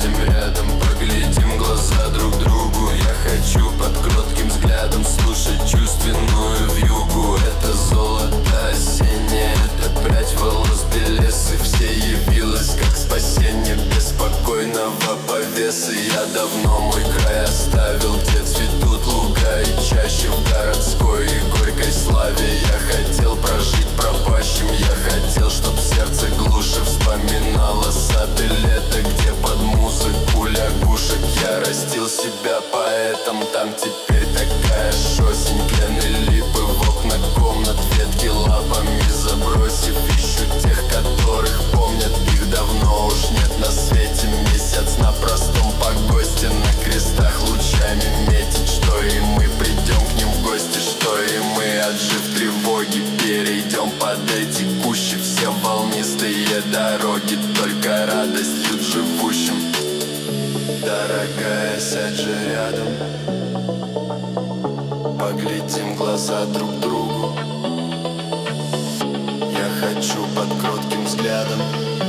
сядем рядом, поглядим в глаза друг другу. Я хочу под кротким взглядом слушать чувственную вьюгу. Это золото осеннее, это прядь волос белесы. Все явилось как спасение беспокойного повесы. Я давно мой край оставил, где цветут луга и чаще в городской и горькой славе. Я хотел прожить пропащим, я хотел, чтоб сердце глуше вспоминало сады лета, где под музыку лягушек я растил себя поэтом. Там теперь такая ж осень, клены липы в окна комнат, ветки лапами забросив. Ищу тех, которых помнят, их давно уж нет на свете. Месяц на простом погосте, на крестах лучами метит. Что и мы придем к ним в гости, что и мы, отжив тревоги, перейдем под эти кущи. Все волнистые дороги, только радость льют живущим. Дорогая, сядь же рядом, поглядим в глаза друг другу. Я хочу под кротким взглядом